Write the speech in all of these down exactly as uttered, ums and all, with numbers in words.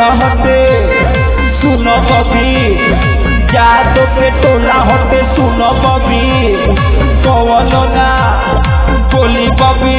टोला हटे सुनो बबी, जादो के टोला हटे सुनो बबी, कवनो ना बोली बबी।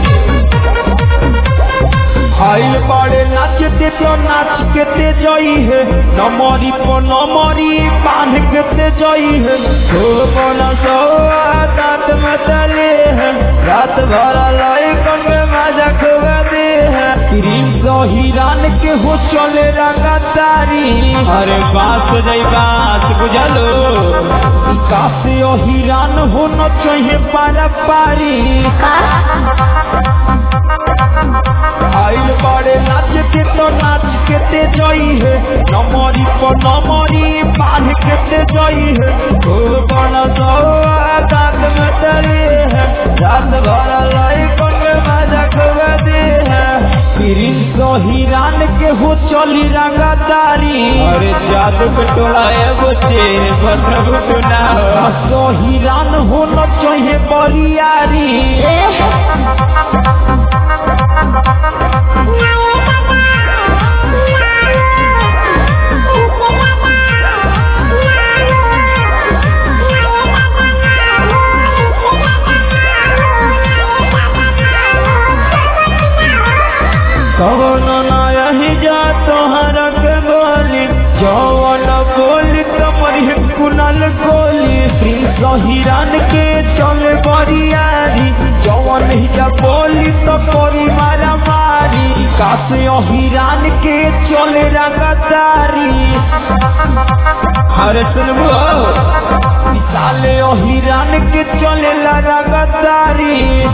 आइल बड़े नाचते तो नाच के ते जई है, नमरी पर नमरी बांध के ते जई है। हो बना सौआ दांत में तले है, रात भर लाई कन में मजा खुआ दे है। क्रीम तो हिरान के हो चले रंगा तारी, अरे बास जई बास बुझलो, कासे ओ हिरान हो न चाहिए पारा पारी। आइल बड़े नाच के तो नाच के ते जई है, नमरी पर नमरी बांध के ते जई है। हो बना सौआ दांत में तले है, रात भर लाई कन में मजा खुआ दे है। प्रिंस हिरान के हो चली रंगा तारी, अरे जादू के टोला एगो से बटबू ना सो हिरान हो न चाहिए बरियारी। कवनो ना यही जा तोहरा के बोली, जवन बोली कमरी कुनल गोली। प्रिंस हिरान के चले बरियारी, जवन ही जा बोली तो करी मारा मारी। कासे हिरान के चले रंगदारी, अरे सुनबो साले हिरान के चले रंगदारी।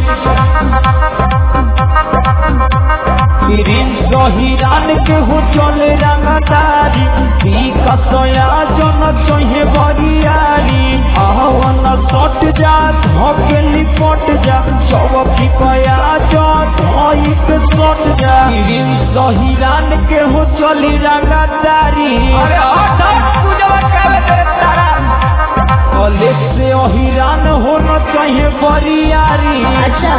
प्रिंस हिरान के हो चले रंगदारी, कसया जन चाहिए बरियारी। आहवन सट जा धके लिपट जा, चौकी कया जा धई के सट जा। प्रिंस हिरान के हो चली रंगदारी, अरे हट पूजवा करे तेरे तारा। कॉलेज से हिरान हो न चाहिए बरियारी। अच्छा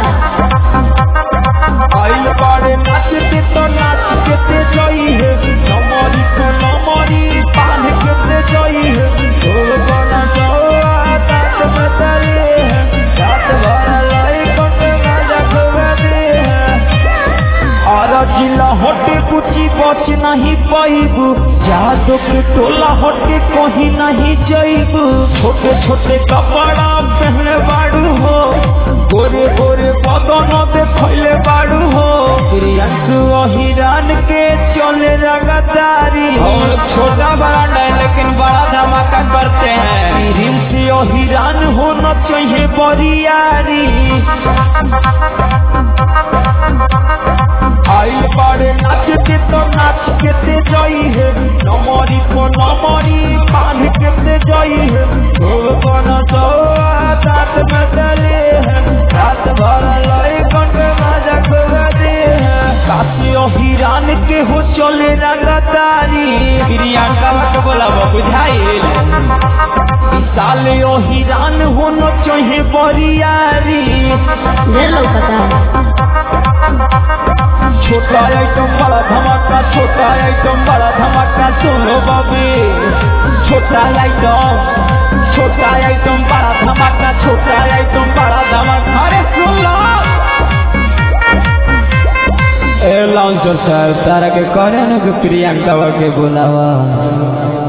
आइल बड़े नाचते तो नाच के ते जई है, नमरी को नमरी बांध के ते जई है। हो बना सौआ दांत में तले है, रात भर लाई कन में मजा खुआ दे है। और जिला हटे कुची बच नहीं पाइबू, जादू के टोला हटे कहीं नहीं जाइबू। छोटे छोटे कपड़ा पहने बाड़ू हो, गोरे गोरे बदन देखले बाड़ू हो। प्रियंसु हिरान के चले रंगदारी, और छोटा बड़ा नहीं लेकिन बड़ा धमाका करते हैं। प्रियंसु हिरान हो न चाहिए बरियारी। आइल बड़े नाचते तो नाच के ते जई है, नमरी को नमरी बांध के ते जई है। हो बना सौआ दांत में तले है, रात भर लाई कन में मजा खुआ दे है। कासे हिरान के हो चले रंगदारी, प्रियंका के बोलाबो बुझाइल। साले हिरान हो न चाहिए बरियारी। छोटा आइटम बड़ा धमाका, छोटा आइटम बड़ा धमाका सुनो बबी। छोटा आइटम छोटा आइटम बड़ा धमाका, छोटा आइटम बड़ा धमाका। अरे सुन लो ए लॉन्चर साहब, तारा के कहने न कि प्रियंका के बुलावा।